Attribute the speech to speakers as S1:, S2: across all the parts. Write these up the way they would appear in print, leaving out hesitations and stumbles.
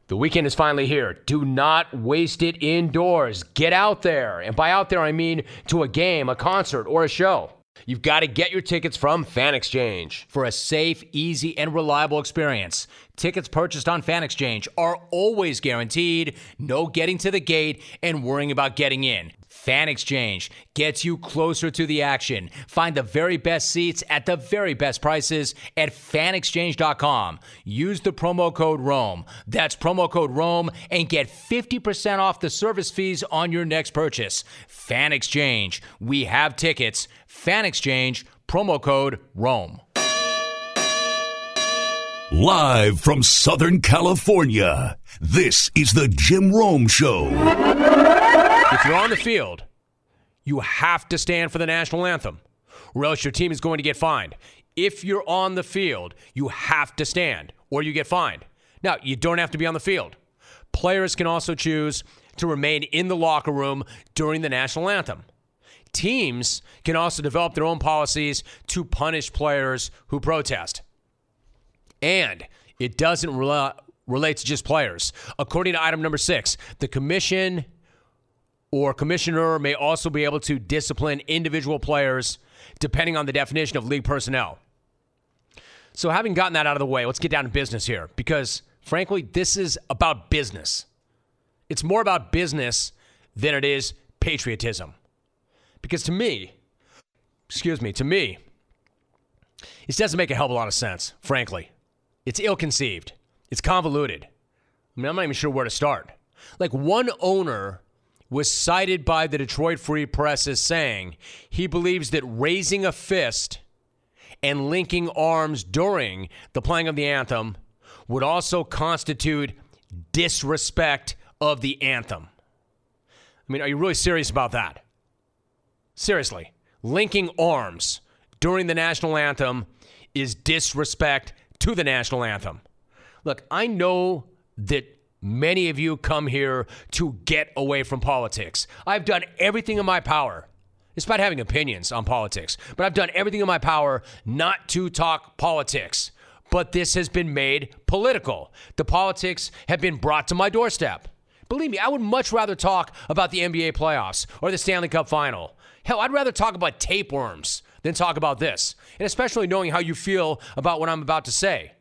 S1: The weekend is finally here. Do not waste it indoors. Get out there. And by out there, I mean to a game, a concert, or a show. You've got to get your tickets from Fan Exchange.
S2: For a safe, easy, and reliable experience, tickets purchased on Fan Exchange are always guaranteed. No getting to the gate and worrying about getting in. Fan Exchange gets you closer to the action. Find the very best seats at the very best prices at fanexchange.com. Use the promo code ROME. That's promo code ROME and get 50% off the service fees on your next purchase. Fan Exchange. We have tickets. Fan Exchange. Promo code ROME.
S3: Live from Southern California, this is the Jim Rome Show.
S1: If you're on the field, you have to stand for the national anthem, or else your team is going to get fined. If you're on the field, you have to stand, or you get fined. Now, you don't have to be on the field. Players can also choose to remain in the locker room during the national anthem. Teams can also develop their own policies to punish players who protest. And it doesn't relate to just players. According to item number 6, the commission or commissioner may also be able to discipline individual players depending on the definition of league personnel. So having gotten that out of the way, let's get down to business here because, frankly, this is about business. It's more about business than it is patriotism. Because to me, this doesn't make a hell of a lot of sense, frankly. It's ill-conceived. It's convoluted. I mean, I'm not even sure where to start. Like, one owner was cited by the Detroit Free Press as saying he believes that raising a fist and linking arms during the playing of the anthem would also constitute disrespect of the anthem. I mean, are you really serious about that? Seriously, linking arms during the national anthem is disrespect to the national anthem. Look, I know that many of you come here to get away from politics. I've done everything in my power, despite having opinions on politics, but I've done everything in my power not to talk politics. But this has been made political. The politics have been brought to my doorstep. Believe me, I would much rather talk about the NBA playoffs or the Stanley Cup final. Hell, I'd rather talk about tapeworms than talk about this, and especially knowing how you feel about what I'm about to say.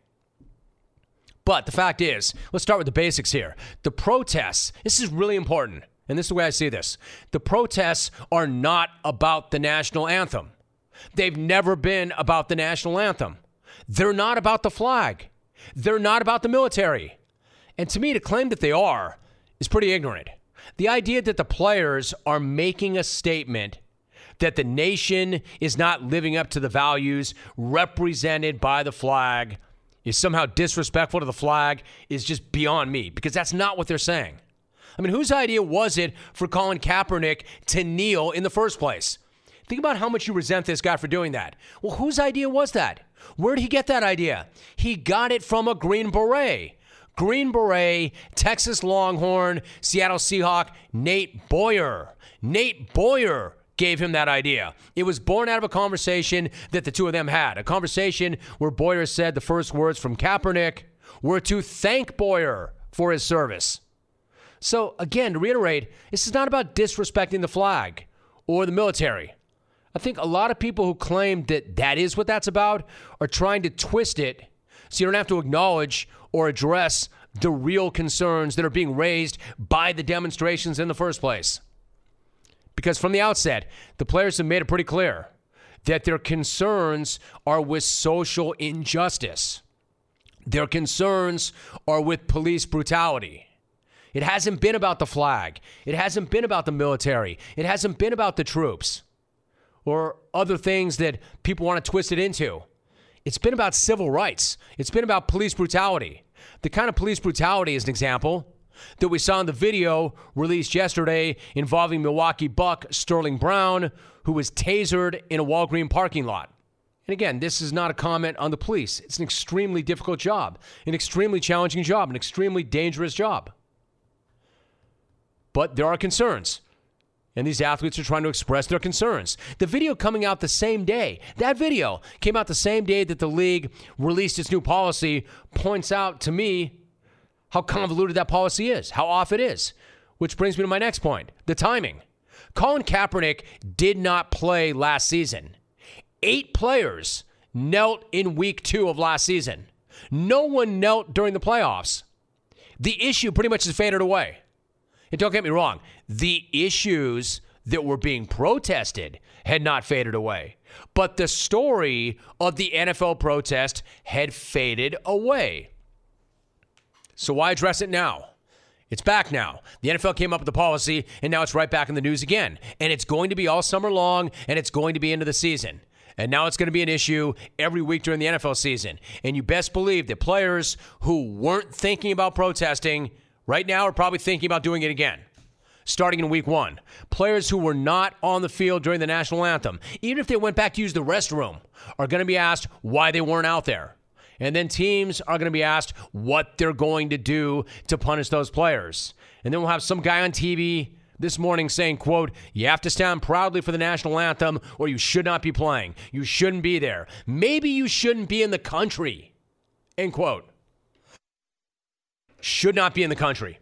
S1: But the fact is, let's start with the basics here. The protests, this is really important, and this is the way I see this. The protests are not about the national anthem. They've never been about the national anthem. They're not about the flag. They're not about the military. And to me, to claim that they are is pretty ignorant. The idea that the players are making a statement that the nation is not living up to the values represented by the flag is somehow disrespectful to the flag is just beyond me, because that's not what they're saying. I mean, whose idea was it for Colin Kaepernick to kneel in the first place? Think about how much you resent this guy for doing that. Well, whose idea was that? Where did he get that idea? He got it from a Green Beret. Green Beret, Texas Longhorn, Seattle Seahawk, Nate Boyer. Nate Boyer gave him that idea. It was born out of a conversation that the two of them had, a conversation where Boyer said the first words from Kaepernick were to thank Boyer for his service. So, again, to reiterate, this is not about disrespecting the flag or the military. I think a lot of people who claim that that is what that's about are trying to twist it so you don't have to acknowledge or address the real concerns that are being raised by the demonstrations in the first place. Because from the outset, the players have made it pretty clear that their concerns are with social injustice. Their concerns are with police brutality. It hasn't been about the flag. It hasn't been about the military. It hasn't been about the troops or other things that people want to twist it into. It's been about civil rights. It's been about police brutality. The kind of police brutality, as an example, that we saw in the video released yesterday involving Milwaukee Buck Sterling Brown, who was tasered in a Walgreens parking lot. And again, this is not a comment on the police. It's an extremely difficult job, an extremely challenging job, an extremely dangerous job. But there are concerns, and these athletes are trying to express their concerns. The video coming out the same day, that video came out the same day that the league released its new policy, points out to me how convoluted that policy is, how off it is. Which brings me to my next point, the timing. Colin Kaepernick did not play last season. 8 players knelt in week 2 of last season. No one knelt during the playoffs. The issue pretty much has faded away. And don't get me wrong, the issues that were being protested had not faded away. But the story of the NFL protest had faded away. So why address it now? It's back now. The NFL came up with the policy, and now it's right back in the news again. And it's going to be all summer long, and it's going to be into the season. And now it's going to be an issue every week during the NFL season. And you best believe that players who weren't thinking about protesting right now are probably thinking about doing it again. Starting in week 1, players who were not on the field during the national anthem, even if they went back to use the restroom, are going to be asked why they weren't out there. And then teams are going to be asked what they're going to do to punish those players. And then we'll have some guy on TV this morning saying, quote, you have to stand proudly for the national anthem or you should not be playing. You shouldn't be there. Maybe you shouldn't be in the country, end quote. Should not be in the country.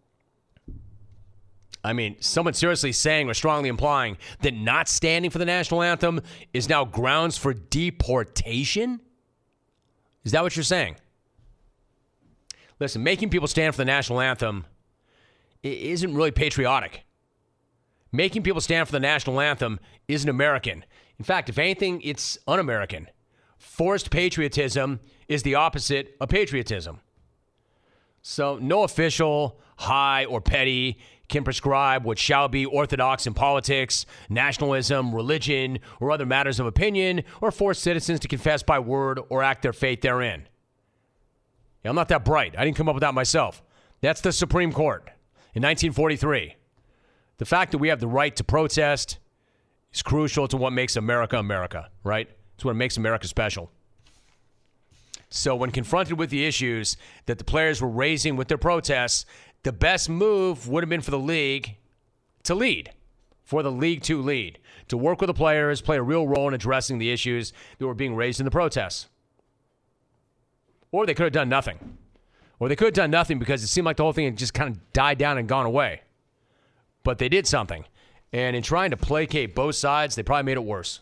S1: I mean, someone seriously saying or strongly implying that not standing for the national anthem is now grounds for deportation? Is that what you're saying? Listen, making people stand for the national anthem isn't really patriotic. Making people stand for the national anthem isn't American. In fact, if anything, it's un-American. Forced patriotism is the opposite of patriotism. So no official, high, or petty can prescribe what shall be orthodox in politics, nationalism, religion, or other matters of opinion, or force citizens to confess by word or act their faith therein. Yeah, I'm not that bright. I didn't come up with that myself. That's the Supreme Court in 1943. The fact that we have the right to protest is crucial to what makes America America, right? It's what makes America special. So when confronted with the issues that the players were raising with their protests, the best move would have been for the league to lead, for the league to lead, to work with the players, play a real role in addressing the issues that were being raised in the protests. Or they could have done nothing. Or they could have done nothing because it seemed like the whole thing had just kind of died down and gone away. But they did something. And in trying to placate both sides, they probably made it worse.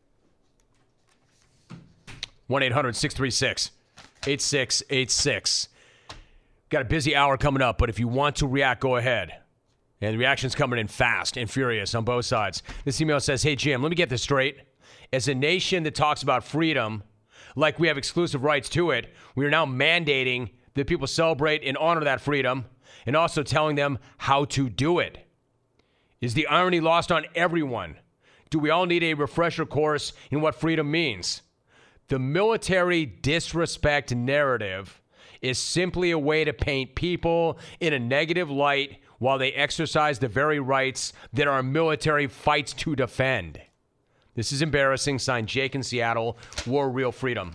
S1: 1-800-636-8686. Got a busy hour coming up, but if you want to react, go ahead. And the reaction's coming in fast and furious on both sides. This email says, hey, Jim, let me get this straight. As a nation that talks about freedom, like we have exclusive rights to it, we are now mandating that people celebrate and honor that freedom and also telling them how to do it. Is the irony lost on everyone? Do we all need a refresher course in what freedom means? The military disrespect narrative is simply a way to paint people in a negative light while they exercise the very rights that our military fights to defend. This is embarrassing. Signed, Jake in Seattle. War Real Freedom.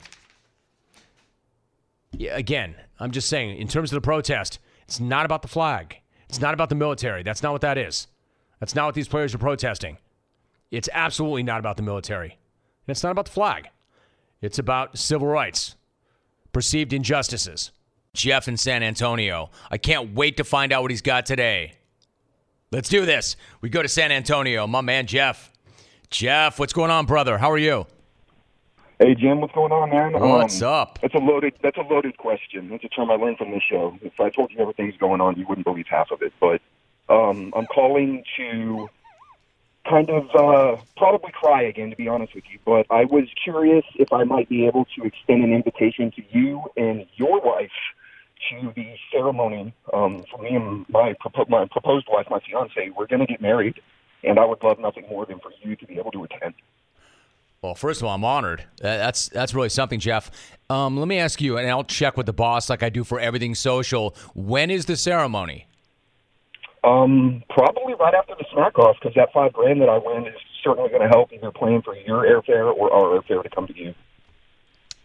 S1: Yeah, again, I'm just saying, in terms of the protest, it's not about the flag. It's not about the military. That's not what that is. That's not what these players are protesting. It's absolutely not about the military. And it's not about the flag. It's about civil rights, perceived injustices. Jeff in San Antonio. I can't wait to find out what he's got today. Let's do this. We go to San Antonio. My man, Jeff. Jeff, what's going on, brother? How are you?
S4: Hey, Jim, what's going on, man?
S1: What's up?
S4: That's a loaded question. That's a term I learned from this show. If I told you everything's going on, you wouldn't believe half of it. But I'm calling to kind of probably cry again, to be honest with you. But I was curious if I might be able to extend an invitation to you and your wife to the ceremony. For me and my proposed wife, my fiance, we're going to get married, and I would love nothing more than for you to be able to attend.
S1: Well, first of all, I'm honored. That's really something, Jeff. Let me ask you, and I'll check with the boss like I do for everything social. When is the ceremony?
S4: Probably right after the smack off, because that $5,000 that I win is certainly going to help either paying for your airfare or our airfare to come to you.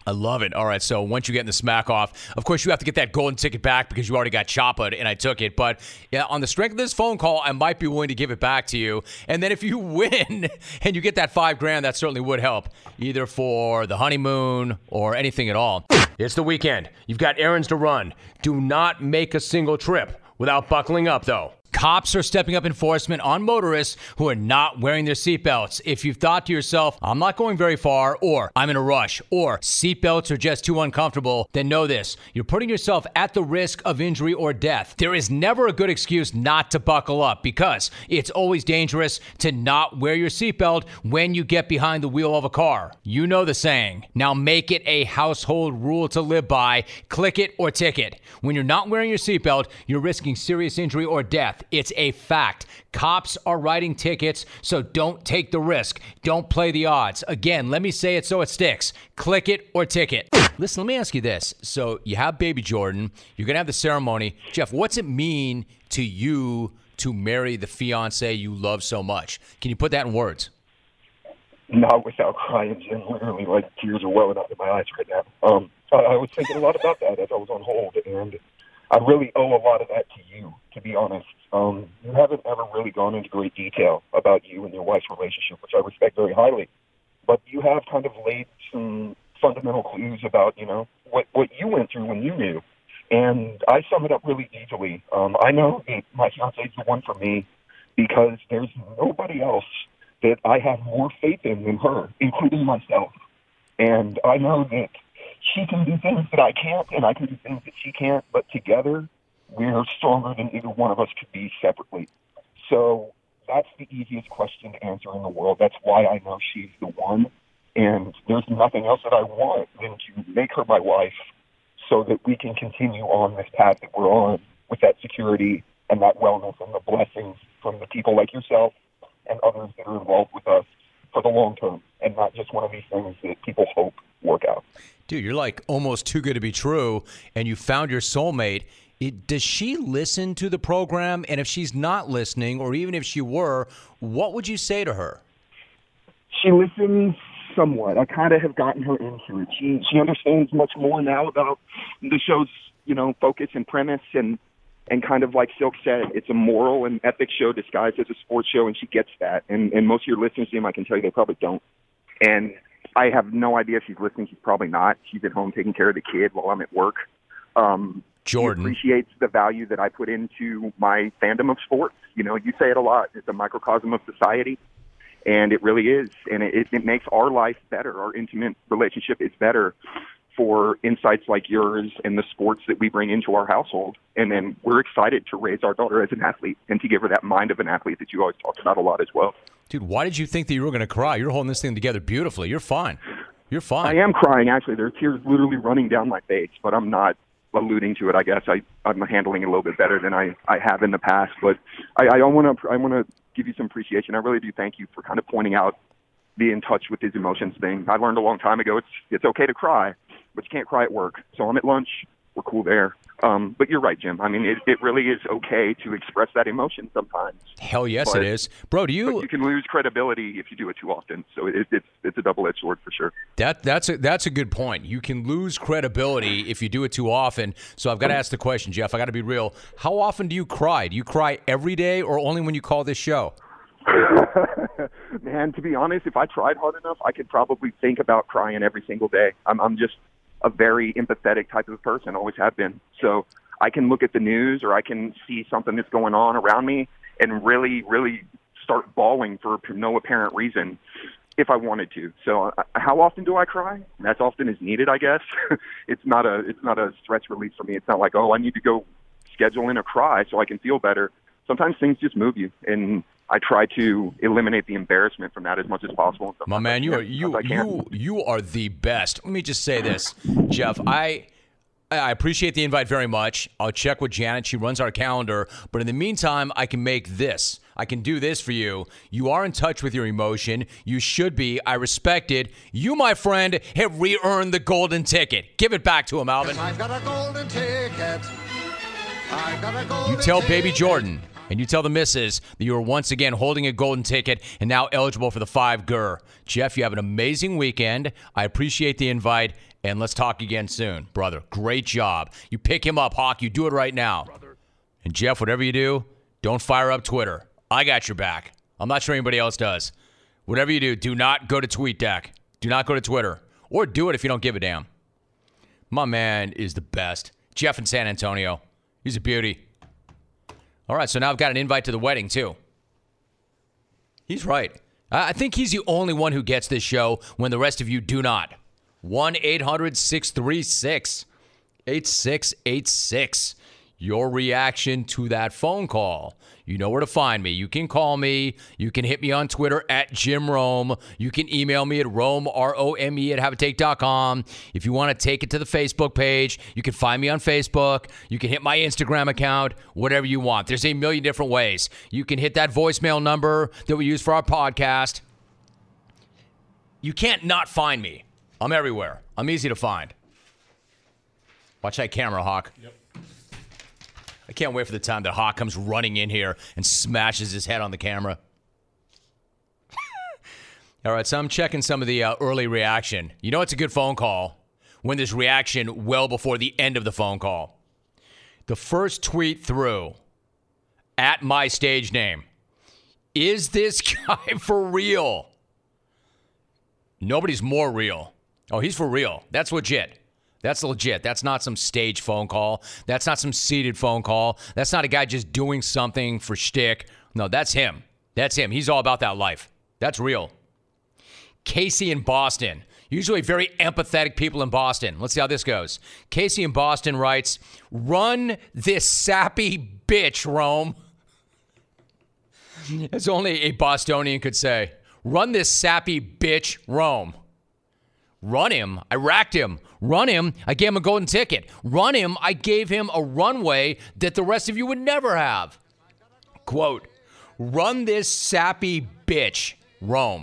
S2: I love it. All right, so once you get in the smack off, of course you have to get that golden ticket back because you already got choppered and I took it. But yeah, on the strength of this phone call, I might be willing to give it back to you. And then if you win and you get that $5,000, that certainly would help, either for the honeymoon or anything at all.
S1: It's the weekend. You've got errands to run. Do not make a single trip without buckling up, though.
S2: Cops are stepping up enforcement on motorists who are not wearing their seatbelts. If you've thought to yourself, I'm not going very far, or I'm in a rush, or seatbelts are just too uncomfortable, then know this. You're putting yourself at the risk of injury or death. There is never a good excuse not to buckle up because it's always dangerous to not wear your seatbelt when you get behind the wheel of a car. You know the saying. Now make it a household rule to live by. Click it or ticket. When you're not wearing your seatbelt, you're risking serious injury or death. It's a fact. Cops are writing tickets, so don't take the risk. Don't play the odds. Again, let me say it so it sticks. Click it or ticket. Listen, let me ask you this. So you have baby Jordan. You're going to have the ceremony. Jeff, what's it mean to you to marry the fiance you love so much? Can you put that in words?
S4: Not without crying, Jim. Literally, like, tears are welling up in my eyes right now. I was thinking a lot about that as I was on hold, and I really owe a lot of that to you, to be honest. You haven't ever really gone into great detail about you and your wife's relationship, which I respect very highly. But you have kind of laid some fundamental clues about, what you went through when you knew. And I sum it up really easily. I know that my fiancée is the one for me because there's nobody else that I have more faith in than her, including myself. And I know that she can do things that I can't, and I can do things that she can't, but together, we're stronger than either one of us could be separately. So that's the easiest question to answer in the world. That's why I know she's the one, and there's nothing else that I want than to make her my wife so that we can continue on this path that we're on with that security and that wellness and the blessings from the people like yourself and others that are involved with us for the long term, and not just one of these things that people hope work out.
S2: Dude, you're like almost too good to be true, and you found your soulmate. Does she listen to the program? And if she's not listening, or even if she were, what would you say to her?
S4: She listens somewhat. I kind of have gotten her into it. She understands much more now about the show's, focus and premise, and kind of like Silk said, it's a moral and ethics show disguised as a sports show, and she gets that. And most of your listeners, Jim, I can tell you they probably don't. And I have no idea if she's listening. She's probably not. She's at home taking care of the kid while I'm at work.
S2: Jordan.
S4: She appreciates the value that I put into my fandom of sports. You say it a lot. It's a microcosm of society, and it really is. And it makes our life better. Our intimate relationship is better for insights like yours and the sports that we bring into our household. And then we're excited to raise our daughter as an athlete and to give her that mind of an athlete that you always talk about a lot as well.
S2: Dude, why did you think that you were going to cry? You're holding this thing together beautifully. You're fine. You're fine.
S4: I am crying, actually. There are tears literally running down my face, but I'm not alluding to it. I guess I'm handling it a little bit better than I have in the past. But I want to give you some appreciation. I really do thank you for kind of pointing out the in touch with his emotions thing. I learned a long time ago it's okay to cry, but you can't cry at work. So I'm at lunch. We're cool there. But you're right, Jim. I mean, it really is okay to express that emotion sometimes.
S2: Hell yes, it is. Bro,
S4: but you can lose credibility if you do it too often. So it's a double-edged sword for sure.
S2: That's a good point. You can lose credibility if you do it too often. So I've got to ask the question, Jeff. I got to be real. How often do you cry? Do you cry every day or only when you call this show?
S4: Man, to be honest, if I tried hard enough, I could probably think about crying every single day. I'm just a very empathetic type of person, always have been. So I can look at the news or I can see something that's going on around me and really, really start bawling for no apparent reason if I wanted to. So how often do I cry? As often as needed, I guess. It's not a stress release for me. It's not like, I need to go schedule in a cry so I can feel better. Sometimes things just move you, and I try to eliminate the embarrassment from that as much as possible.
S2: My man, you are the best. Let me just say this, Jeff. I appreciate the invite very much. I'll check with Janet. She runs our calendar. But in the meantime, I can make this. I can do this for you. You are in touch with your emotion. You should be. I respect it. You, my friend, have re-earned the golden ticket. Give it back to him, Alvin.
S5: I've got a golden ticket.
S2: You tell baby Jordan and you tell the missus that you are once again holding a golden ticket and now eligible for the $5,000. Jeff, you have an amazing weekend. I appreciate the invite, And let's talk again soon. Brother, great job. You pick him up, Hawk. You do it right now. And Jeff, whatever you do, don't fire up Twitter. I got your back. I'm not sure anybody else does. Whatever you do not go to TweetDeck. Do not go to Twitter. Or do it if you don't give a damn. My man is the best. Jeff in San Antonio. He's a beauty. All right, so now I've got an invite to the wedding, too. He's right. I think he's the only one who gets this show when the rest of you do not. 1-800-636-8686. Your reaction to that phone call. You know where to find me. You can call me. You can hit me on Twitter at Jim Rome. You can email me at Rome, R-O-M-E, at haveatake.com. If you want to take it to the Facebook page, you can find me on Facebook. You can hit my Instagram account, whatever you want. There's a million different ways. You can hit that voicemail number that we use for our podcast. You can't not find me. I'm everywhere. I'm easy to find. Watch that camera, Hawk. Yep. I can't wait for the time that Hawk comes running in here and smashes his head on the camera. All right, so I'm checking some of the early reaction. You know it's a good phone call when there's reaction well before the end of the phone call. The first tweet through, at my stage name, is this guy for real? Nobody's more real. Oh, he's for real. That's legit. That's legit. That's not some stage phone call. That's not some seated phone call. That's not a guy just doing something for shtick. No, that's him. That's him. He's all about that life. That's real. Casey in Boston. Usually very empathetic people in Boston. Let's see how this goes. Casey in Boston writes, "Run this sappy bitch, Rome." As only a Bostonian could say. Run this sappy bitch, Rome. Run him. I racked him. Run him. I gave him a golden ticket. Run him. I gave him a runway that the rest of you would never have. Quote, run this sappy bitch, Rome.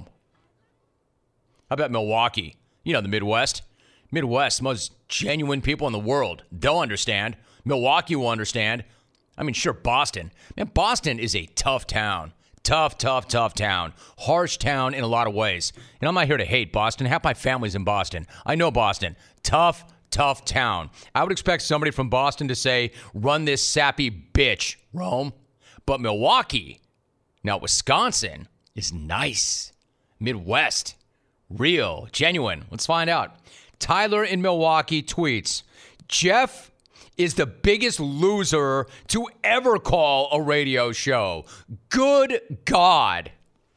S2: How about Milwaukee? You know, the Midwest. Midwest, most genuine people in the world. They'll understand. Milwaukee will understand. I mean, sure, Boston. Man, Boston is a tough town. Tough town. Harsh town in a lot of ways. And I'm not here to hate Boston. Half my family's in Boston. I know Boston. Tough town. I would expect somebody from Boston to say, run this sappy bitch, Rome. But Milwaukee, now Wisconsin, is nice. Midwest, real, genuine. Let's find out. Tyler in Milwaukee tweets, Jeff is the biggest loser to ever call a radio show. Good God.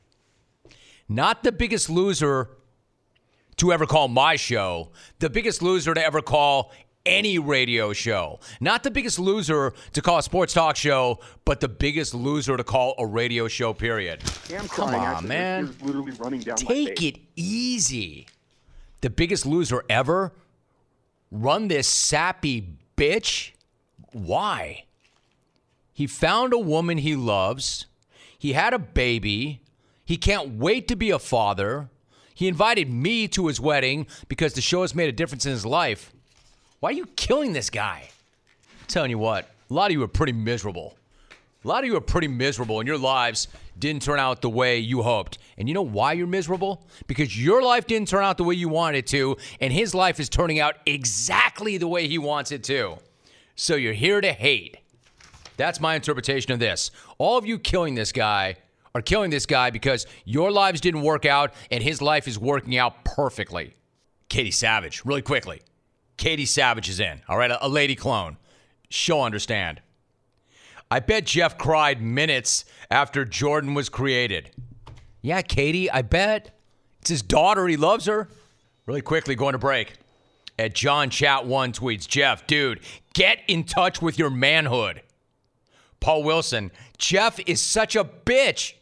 S2: Not the biggest loser to ever call my show. The biggest loser to ever call any radio show. Not the biggest loser to call a sports talk show, but the biggest loser to call a radio show, period. Come on, man.
S4: Literally running down
S2: Take it easy. The biggest loser ever? Run this sappy bitch? Why? He found a woman he loves. He had a baby. He can't wait to be a father. He invited me to his wedding because the show has made a difference in his life. Why are you killing this guy? I'm telling you what, a lot of you are pretty miserable. A lot of you are pretty miserable and your lives didn't turn out the way you hoped. And you know why you're miserable? Because your life didn't turn out the way you wanted it to, and his life is turning out exactly the way he wants it to. So you're here to hate. That's my interpretation of this. All of you killing this guy are killing this guy because your lives didn't work out and his life is working out perfectly. Katie Savage, really quickly. Katie Savage is in, all right? A lady clone. She'll understand. I bet Jeff cried minutes after Jordan was created. Yeah, Katie, I bet. It's his daughter. He loves her. Really quickly, going to break. At John Chat 1 tweets, Jeff, dude, get in touch with your manhood. Paul Wilson, Jeff is such a bitch.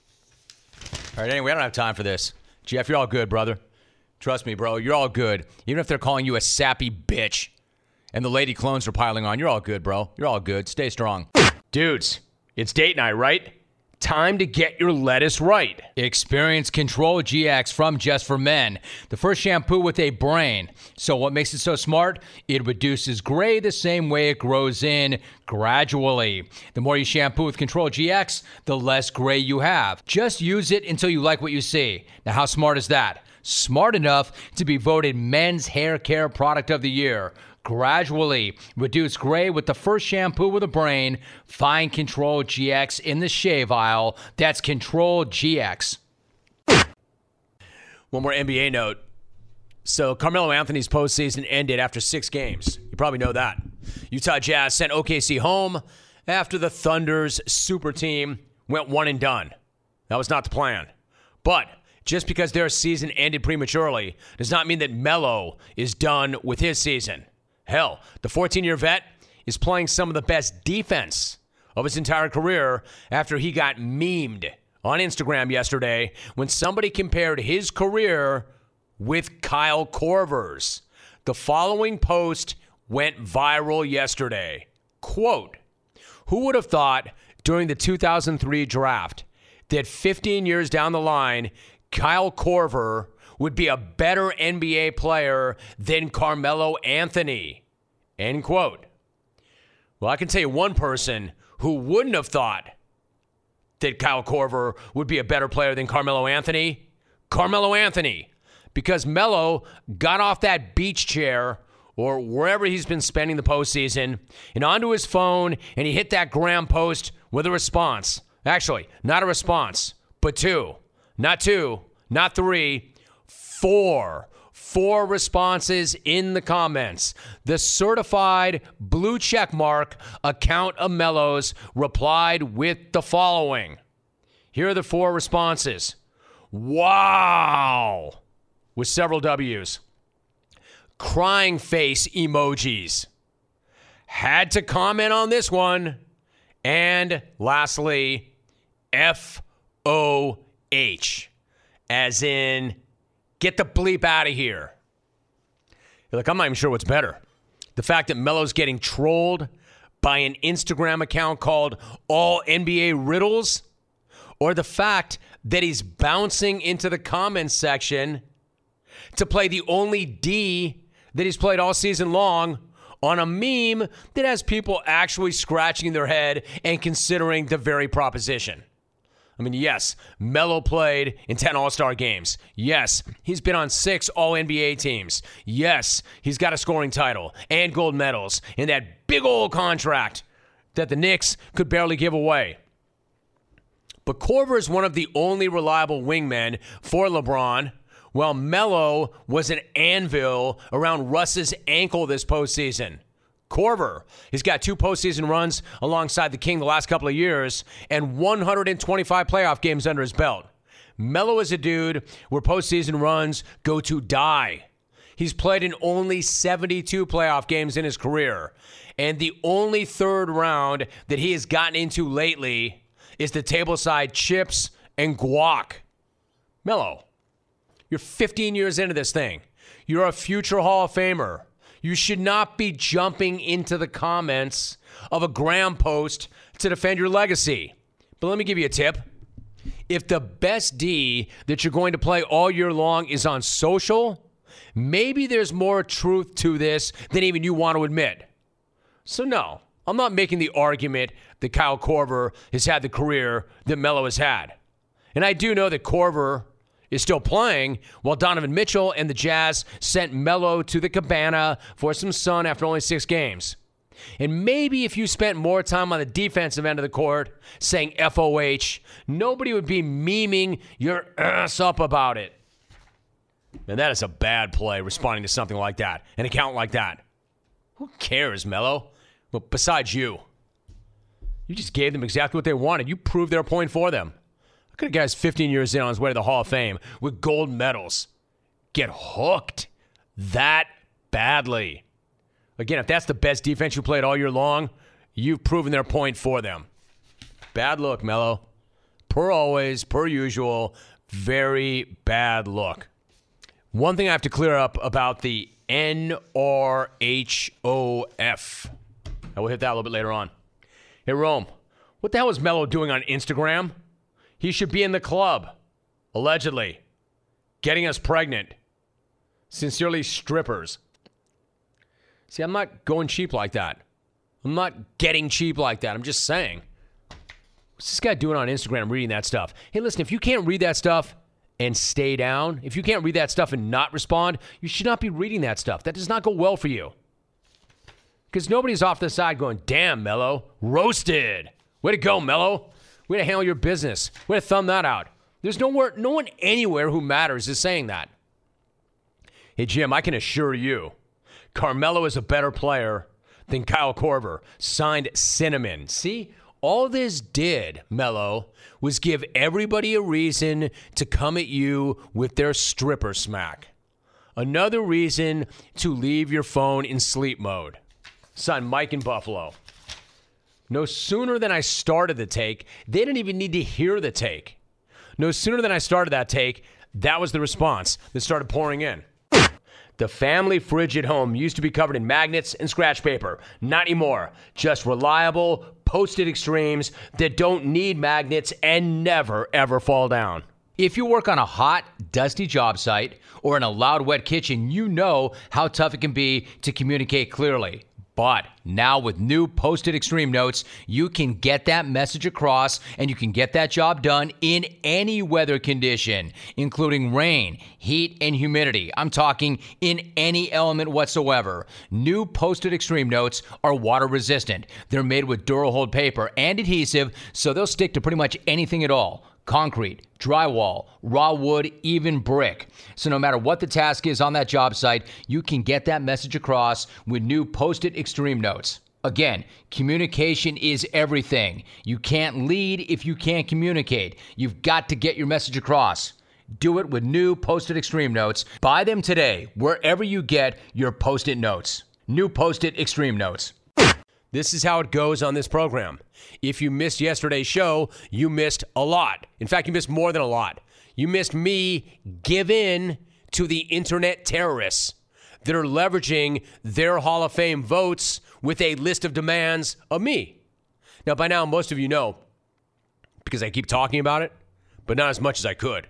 S2: All right, anyway, I don't have time for this. Jeff, you're all good, brother. Trust me, bro, you're all good. Even if they're calling you a sappy bitch and the lady clones are piling on, you're all good, bro. You're all good. Stay strong. Dudes, it's date night, right? Time to get your lettuce right. Experience Control GX from Just for Men, the first shampoo with a brain. So what makes it so smart? It reduces gray the same way it grows in, gradually. The more you shampoo with Control GX, the less gray you have. Just use it until you like what you see. Now, how smart is that? Smart enough to be voted Men's Hair Care Product of the Year. Gradually reduce gray with the first shampoo with a brain. Find Control GX in the shave aisle. That's Control GX.
S1: One more NBA note. So Carmelo Anthony's postseason ended after 6 games. You probably know that. Utah Jazz sent OKC home after the Thunder's super team went one and done. That was not the plan. But just because their season ended prematurely does not mean that Melo is done with his season. Hell, the 14-year vet is playing some of the best defense of his entire career after he got memed on Instagram yesterday when somebody compared his career with Kyle Korver's. The following post went viral yesterday. Quote, "Who would have thought during the 2003 draft that 15 years down the line, Kyle Korver would be a better NBA player than Carmelo Anthony?" End quote. Well, I can tell you one person who wouldn't have thought that Kyle Korver would be a better player than Carmelo Anthony. Carmelo Anthony. Because Melo got off that beach chair or wherever he's been spending the postseason and onto his phone, and he hit that Graham post with a response. Actually, not a response, but 2. Not 2, not 3, 4. 4 responses in the comments. The certified blue check mark account of Melo's replied with the following. Here are the 4 responses. Wow! With several W's. Crying face emojis. Had to comment on this one. And lastly, FOH. As in, get the bleep out of here. Look, I'm not even sure what's better. The fact that Melo's getting trolled by an Instagram account called All NBA Riddles, or the fact that he's bouncing into the comments section to play the only D that he's played all season long on a meme that has people actually scratching their head and considering the very proposition. I mean, yes, Melo played in 10 All-Star games. Yes, he's been on 6 All-NBA teams. Yes, he's got a scoring title and gold medals in that big old contract that the Knicks could barely give away. But Korver is one of the only reliable wingmen for LeBron, while Melo was an anvil around Russ's ankle this postseason. Korver has got 2 postseason runs alongside the King the last couple of years and 125 playoff games under his belt. Melo is a dude where postseason runs go to die. He's played in only 72 playoff games in his career, and the only third round that he has gotten into lately is the tableside chips and guac. Melo, you're 15 years into this thing. You're a future Hall of Famer. You should not be jumping into the comments of a Graham post to defend your legacy. But let me give you a tip. If the best D that you're going to play all year long is on social, maybe there's more truth to this than even you want to admit. So no, I'm not making the argument that Kyle Korver has had the career that Melo has had. And I do know that Korver is still playing while Donovan Mitchell and the Jazz sent Melo to the cabana for some sun after only 6 games. And maybe if you spent more time on the defensive end of the court saying FOH, nobody would be memeing your ass up about it. And that is a bad play, responding to something like that, an account like that. Who cares, Melo? Well, besides you. You just gave them exactly what they wanted. You proved their point for them. Look at a guy's 15 years in on his way to the Hall of Fame with gold medals. Get hooked that badly. Again, if that's the best defense you played all year long, you've proven their point for them. Bad look, Melo. Per always, per usual, very bad look. One thing I have to clear up about the NRHOF. I will hit that a little bit later on. Hey, Rome, what the hell is Melo doing on Instagram? He should be in the club, allegedly, getting us pregnant. Sincerely, strippers. See, I'm not going cheap like that. I'm not getting cheap like that. I'm just saying. What's this guy doing on Instagram reading that stuff? Hey, listen, if you can't read that stuff, and stay down, if you can't read that stuff and not respond, you should not be reading that stuff. That does not go well for you. Because nobody's off the side going, damn, Mello, roasted. Way to go, Mello. Way to handle your business. Way to thumb that out. There's no one anywhere who matters is saying that. Hey, Jim, I can assure you, Carmelo is a better player than Kyle Korver. Signed Cinnamon. See, all this did, Mello, was give everybody a reason to come at you with their stripper smack. Another reason to leave your phone in sleep mode. Son, Mike in Buffalo. No sooner than I started the take, they didn't even need to hear the take. No sooner than I started that take, that was the response that started pouring in. The family fridge at home used to be covered in magnets and scratch paper. Not anymore. Just reliable, Post-it extremes that don't need magnets and never, ever fall down.
S2: If you work on a hot, dusty job site or in a loud, wet kitchen, you know how tough it can be to communicate clearly. But now with new Post-it Extreme Notes, you can get that message across and you can get that job done in any weather condition, including rain, heat, and humidity. I'm talking in any element whatsoever. New Post-it Extreme Notes are water resistant. They're made with Durahold paper and adhesive, so they'll stick to pretty much anything at all. Concrete, drywall, raw wood, even brick. So no matter what the task is on that job site, you can get that message across with new Post-it Extreme Notes. Again, communication is everything. You can't lead if you can't communicate. You've got to get your message across. Do it with new Post-it Extreme Notes. Buy them today wherever you get your Post-it Notes. New Post-it Extreme Notes.
S1: This is how it goes on this program. If you missed yesterday's show, you missed a lot. In fact, you missed more than a lot. You missed me give in to the internet terrorists that are leveraging their Hall of Fame votes with a list of demands of me. Now, by now, most of you know, because I keep talking about it, but not as much as I could,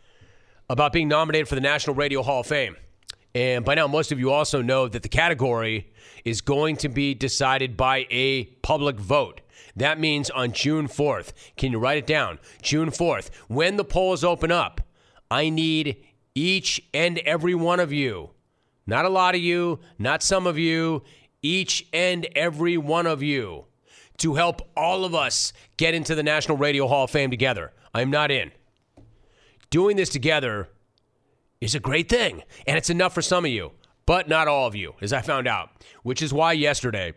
S1: about being nominated for the National Radio Hall of Fame. And by now, most of you also know that the category is going to be decided by a public vote. That means on June 4th. Can you write it down? June 4th. When the polls open up, I need each and every one of you, not a lot of you, not some of you, each and every one of you, to help all of us get into the National Radio Hall of Fame together. I'm not in. Doing this together is a great thing, and it's enough for some of you, but not all of you, as I found out, which is why yesterday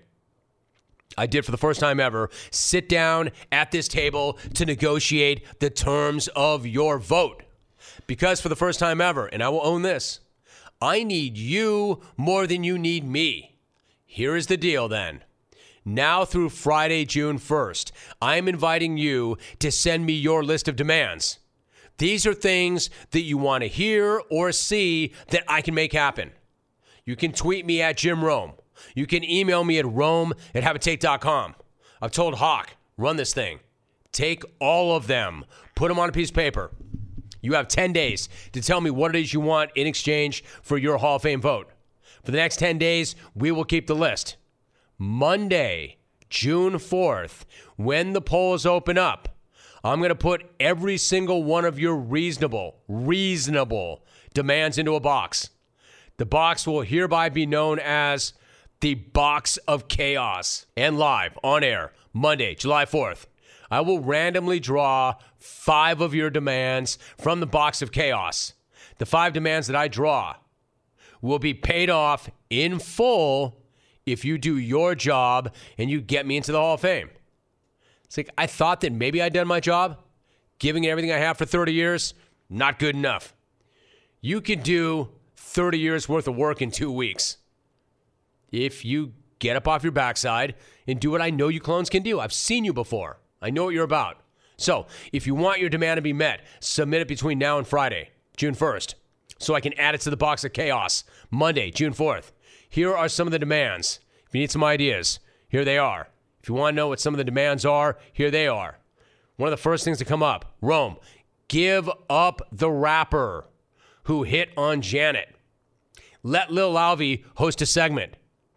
S1: I did, for the first time ever, sit down at this table to negotiate the terms of your vote. Because for the first time ever, and I will own this, I need you more than you need me. Here is the deal then. Now through Friday, June 1st, I'm inviting you to send me your list of demands. These are things that you want to hear or see that I can make happen. You can tweet me at Jim Rome. You can email me at rome@haveitake.com. I've told Hawk, run this thing. Take all of them. Put them on a piece of paper. You have 10 days to tell me what it is you want in exchange for your Hall of Fame vote. For the next 10 days, we will keep the list. Monday, June 4th, when the polls open up, I'm going to put every single one of your reasonable demands into a box. The box will hereby be known as the Box of Chaos. And live, on air, Monday, July 4th, I will randomly draw 5 of your demands from the Box of Chaos. The 5 demands that I draw will be paid off in full if you do your job and you get me into the Hall of Fame. It's like, I thought that maybe I'd done my job. Giving it everything I have for 30 years, not good enough. You can do 30 years worth of work in 2 weeks. If you get up off your backside and do what I know you clones can do. I've seen you before. I know what you're about. So if you want your demand to be met, submit it between now and Friday, June 1st, so I can add it to the Box of Chaos, Monday, June 4th. Here are some of the demands. If you need some ideas, here they are. If you want to know what some of the demands are, here they are. One of the first things to come up, Rome, give up the rapper who hit on Janet. Let Lil Alvy host a segment.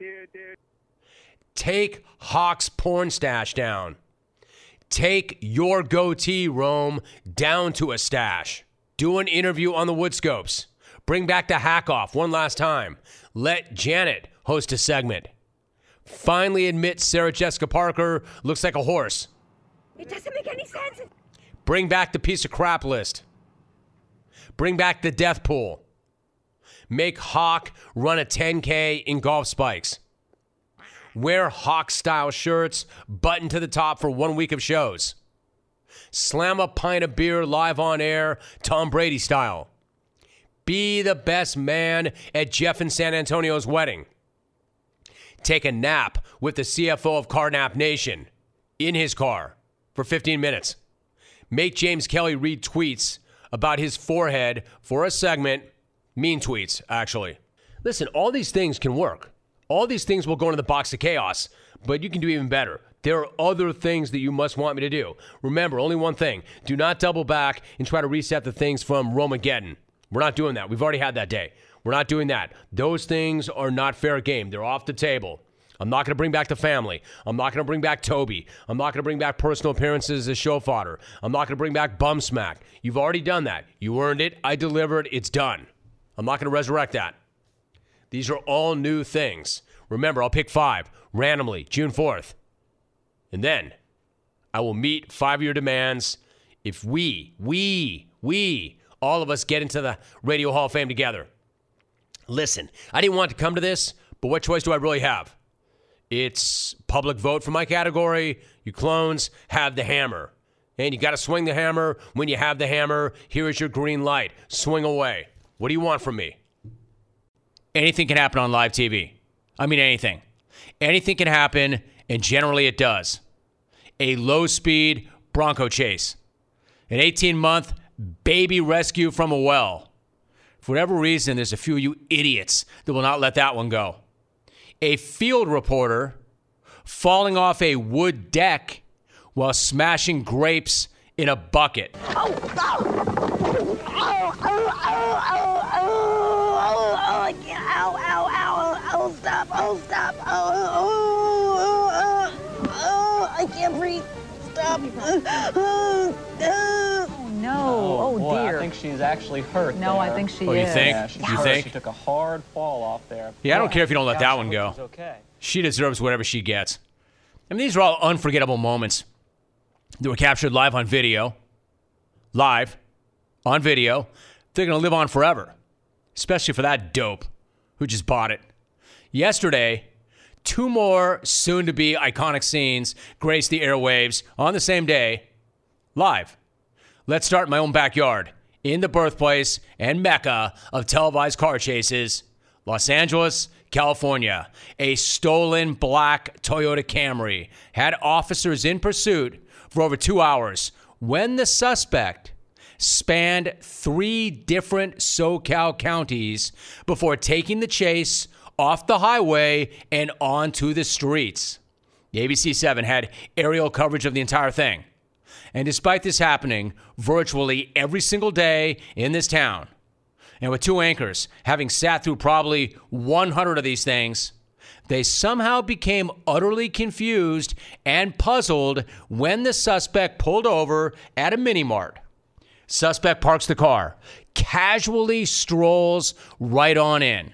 S1: Take Hawk's porn stash down. Take your goatee, Rome, down to a stash. Do an interview on the Woodscopes. Bring back the hack off one last time. Let Janet host a segment. Finally admit Sarah Jessica Parker looks like a horse.
S6: It doesn't make any sense.
S1: Bring back the piece of crap list. Bring back the death pool. Make Hawk run a 10K in golf spikes. Wear Hawk-style shirts, button to the top for 1 week of shows. Slam a pint of beer live on air, Tom Brady style. Be the best man at Jeff and San Antonio's wedding. Take a nap with the CFO of Carnap Nation in his car for 15 minutes. Make James Kelly read tweets about his forehead for a segment. Mean tweets, actually. Listen, all these things can work. All these things will go into the box of chaos, but you can do even better. There are other things that you must want me to do. Remember, only one thing. Do not double back and try to reset the things from Romageddon. We're not doing that. We've already had that day. We're not doing that. Those things are not fair game. They're off the table. I'm not going to bring back the family. I'm not going to bring back Toby. I'm not going to bring back personal appearances as show fodder. I'm not going to bring back bum smack. You've already done that. You earned it. I delivered. It's done. I'm not going to resurrect that. These are all new things. Remember, I'll pick 5 randomly, June 4th. And then I will meet 5 of your demands if we, all of us get into the Radio Hall of Fame together. Listen, I didn't want to come to this, but what choice do I really have? It's public vote for my category. You clones have the hammer. And you got to swing the hammer. When you have the hammer, here is your green light. Swing away. What do you want from me?
S2: Anything can happen on live TV. I mean, anything. Anything can happen, and generally it does. A low-speed Bronco chase. An 18-month baby rescue from a well. For whatever reason, there's a few of you idiots that will not let that one go. A field reporter falling off a wood deck while smashing grapes in a bucket.
S6: Stop. I can't breathe. Stop.
S7: No.
S8: Boy,
S7: Dear.
S8: I think she's actually hurt.
S7: No,
S8: there.
S7: I think she
S2: Oh,
S7: is.
S2: you think?
S8: Yeah, she's
S2: You
S8: hurt.
S2: think?
S8: She took a hard fall off there.
S2: Yeah, I don't care if you don't let that one
S8: I
S2: go.
S8: hope she's okay.
S2: She deserves whatever she gets. I mean, these are all unforgettable moments that were captured live on video. Live on video. They're going to live on forever, especially for that dope who just bought it. Yesterday, 2 more soon-to-be iconic scenes graced the airwaves on the same day, live. Let's start in my own backyard, in the birthplace and mecca of televised car chases, Los Angeles, California. A stolen black Toyota Camry had officers in pursuit for over 2 hours when the suspect spanned 3 different SoCal counties before taking the chase off the highway and onto the streets. The ABC 7 had aerial coverage of the entire thing. And despite this happening virtually every single day in this town, and with 2 anchors having sat through probably 100 of these things, they somehow became utterly confused and puzzled when the suspect pulled over at a mini-mart. Suspect parks the car, casually strolls right on in.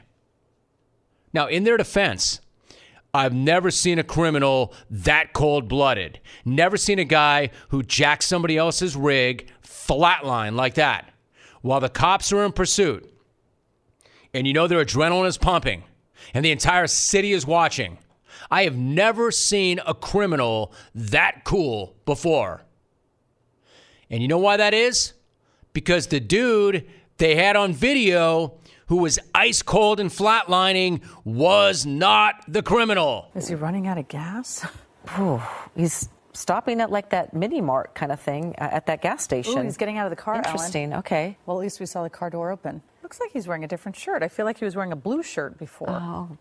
S2: Now, in their defense, I've never seen a criminal that cold-blooded. Never seen a guy who jacks somebody else's rig flatline like that while the cops are in pursuit. And you know their adrenaline is pumping and the entire city is watching. I have never seen a criminal that cool before. And you know why that is? Because the dude they had on video who was ice cold and flatlining was not the criminal.
S7: Is he running out of gas? He's stopping at like that mini mart kind of thing at that gas station.
S9: Ooh, he's getting out of the car,
S7: Interesting.
S9: Ellen.
S7: Okay.
S9: Well, at least we saw the car door open. Looks like he's wearing a different shirt. I feel like he was wearing a blue shirt before.
S7: Oh.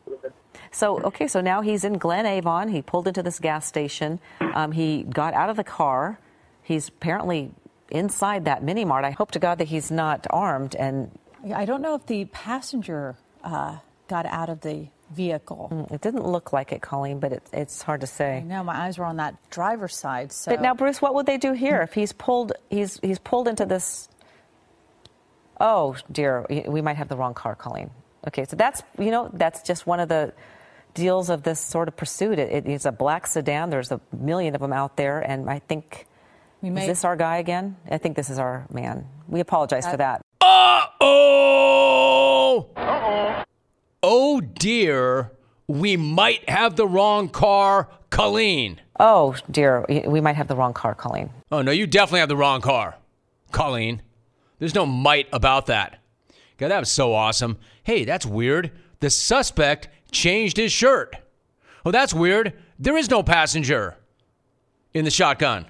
S7: So now he's in Glen Avon. He pulled into this gas station. He got out of the car. He's apparently inside that mini mart. I hope to God that he's not armed. And
S9: I don't know if the passenger got out of the vehicle.
S7: It didn't look like it, Colleen, but it's hard to say.
S9: I know, my eyes were on that driver's side. So.
S7: But now, Bruce, what would they do here if he's pulled into this Oh, dear, we might have the wrong car, Colleen. Okay, so that's just one of the deals of this sort of pursuit. It's a black sedan. There's a million of them out there, and I think, is this our guy again? I think this is our man. We apologize for that.
S1: Uh-oh! Oh, dear, we might have the wrong car, Colleen.
S7: Oh, dear, we might have the wrong car, Colleen.
S1: Oh, no, you definitely have the wrong car, Colleen. There's no might about that. God, that was so awesome. Hey, that's weird. The suspect changed his shirt. Oh, that's weird. There is no passenger in the shotgun.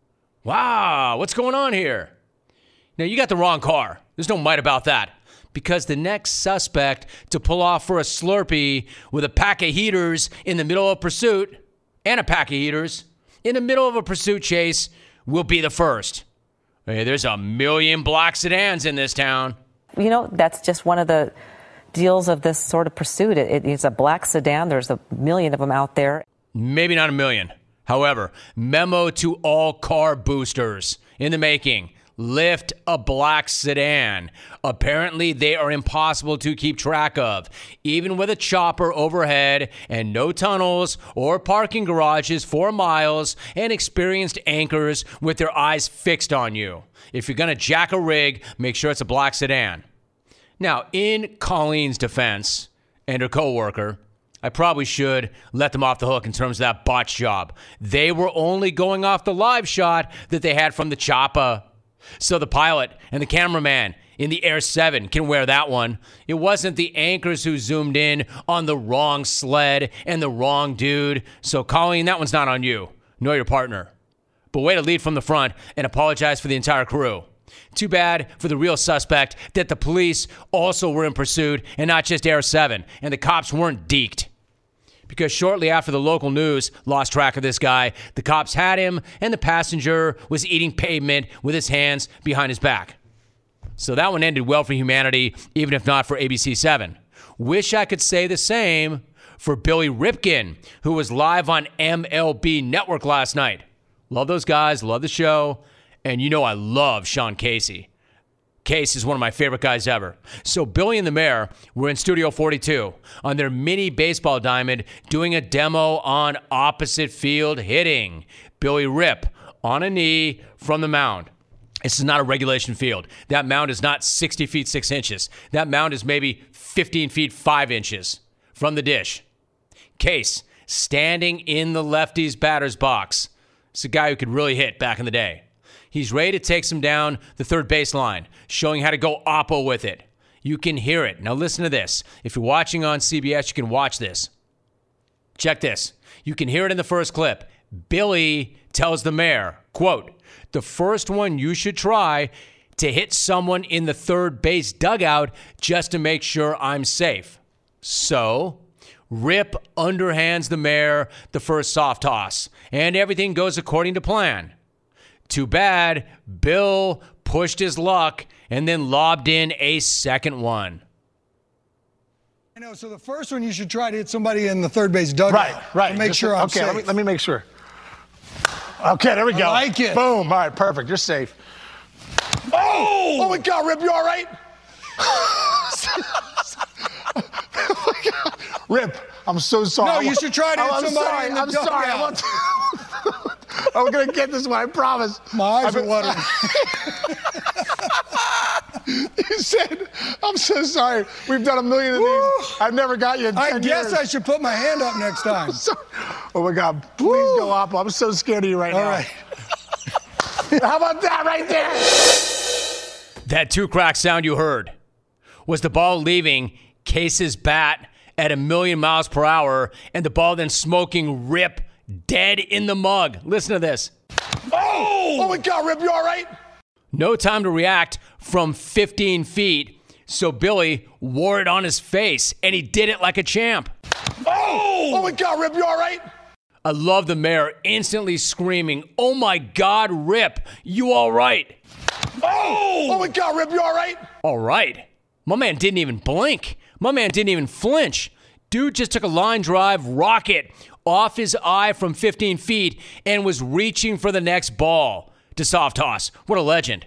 S1: Wow, what's going on here? Now, you got the wrong car. There's no might about that. Because the next suspect to pull off for a Slurpee with a pack of heaters in the middle of pursuit, and a pack of heaters in the middle of a pursuit chase, will be the first. Hey, there's a million black sedans in this town.
S7: That's just one of the deals of this sort of pursuit. It's a black sedan. There's a million of them out there.
S1: Maybe not a million. However, memo to all car boosters in the making. Lift a black sedan. Apparently, they are impossible to keep track of, even with a chopper overhead and no tunnels or parking garages for miles and experienced anchors with their eyes fixed on you. If you're going to jack a rig, make sure it's a black sedan. Now, in Colleen's defense and her coworker, I probably should let them off the hook in terms of that botch job. They were only going off the live shot that they had from the chopper. So the pilot and the cameraman in the Air 7 can wear that one. It wasn't the anchors who zoomed in on the wrong sled and the wrong dude. So, Colleen, that one's not on you, nor your partner. But way to lead from the front and apologize for the entire crew. Too bad for the real suspect that the police also were in pursuit and not just Air 7, and the cops weren't deked. Because shortly after the local news lost track of this guy, the cops had him, and the passenger was eating pavement with his hands behind his back. So that one ended well for humanity, even if not for ABC 7. Wish I could say the same for Billy Ripken, who was live on MLB Network last night. Love those guys, love the show, and I love Sean Casey. Case is one of my favorite guys ever. So Billy and the Mayor were in Studio 42 on their mini baseball diamond doing a demo on opposite field hitting. Billy Rip on a knee from the mound. This is not a regulation field. That mound is not 60 feet 6 inches. That mound is maybe 15 feet 5 inches from the dish. Case standing in the lefty's batter's box. It's a guy who could really hit back in the day. He's ready to take some down the third baseline, showing how to go oppo with it. You can hear it. Now listen to this. If you're watching on CBS, you can watch this. Check this. You can hear it in the first clip. Billy tells the Mayor, quote, "The first one you should try to hit someone in the third base dugout just to make sure I'm safe." So Rip underhands the Mayor the first soft toss, and everything goes according to plan. Too bad Bill pushed his luck and then lobbed in a second one.
S5: So the first one you should try to hit somebody in the third base dugout.
S10: Right.
S5: To make sure I'm safe.
S10: Okay, let me make sure. Okay, there we go.
S5: I like it.
S10: Boom. All right, perfect. You're safe. Oh my God, Rip, you all right? Oh my God. Rip, I'm so sorry.
S5: No, you should try to hit somebody in the dugout.
S10: I'm sorry. I'm going to get this one, I promise.
S5: My eyes are watering.
S10: You said, I'm so sorry. We've done a million of these. I've never got you in 10 years.
S5: I guess I should put my hand up next time.
S10: Oh, my God. Please go Oppo. I'm so scared of you right now.
S5: All right.
S10: How about that right there?
S1: That two-crack sound you heard was the ball leaving Case's bat at 1,000,000 miles per hour, and the ball then smoking Rip dead in the mug. Listen to this.
S10: Oh my God, Rip, you all right?
S1: No time to react from 15 feet, so Billy wore it on his face, and he did it like a champ.
S10: Oh my God, Rip, you all right?
S1: I love the Mayor instantly screaming, "Oh my God, Rip, you all right?"
S10: Oh my God, Rip, you all right?
S1: All right. My man didn't even blink. My man didn't even flinch. Dude just took a line drive rocket off his eye from 15 feet and was reaching for the next ball to soft toss. What a legend.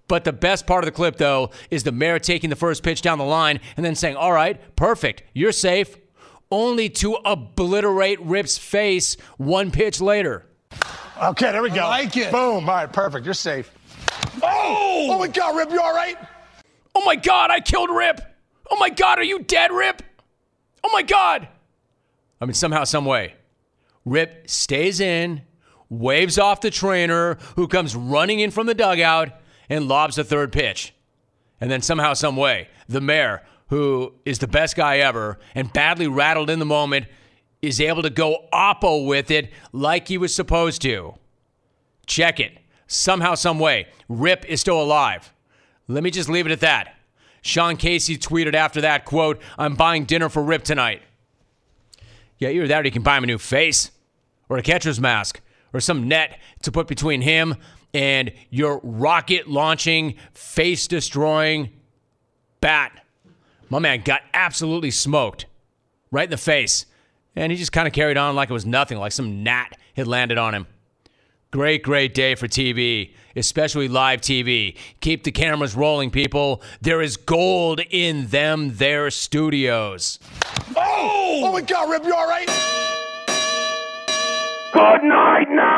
S2: But the best part of the clip, though, is the mayor taking the first pitch down the line and then saying, all right, perfect, you're safe, only to obliterate Rip's face one pitch later.
S10: Okay, there we go.
S5: I like it.
S10: Boom. All right, perfect. You're safe. Oh my God, Rip, you all right?
S2: Oh, my God, I killed Rip. Oh, my God, are you dead, Rip? Oh, my God. I mean, somehow, some way, Rip stays in, waves off the trainer, who comes running in from the dugout, and lobs the third pitch. And then somehow, some way, the mayor, who is the best guy ever and badly rattled in the moment, is able to go oppo with it like he was supposed to. Check it. Somehow, some way, Rip is still alive. Let me just leave it at that. Sean Casey tweeted after that, quote, I'm buying dinner for Rip tonight. Yeah, either that or you can buy him a new face or a catcher's mask or some net to put between him and your rocket-launching, face-destroying bat. My man got absolutely smoked right in the face, and he just kind of carried on like it was nothing, like some gnat had landed on him. Great, great day for TV, especially live TV. Keep the cameras rolling, people. There is gold in them there studios.
S10: Oh my God, Rip, you all right?
S4: Good night now.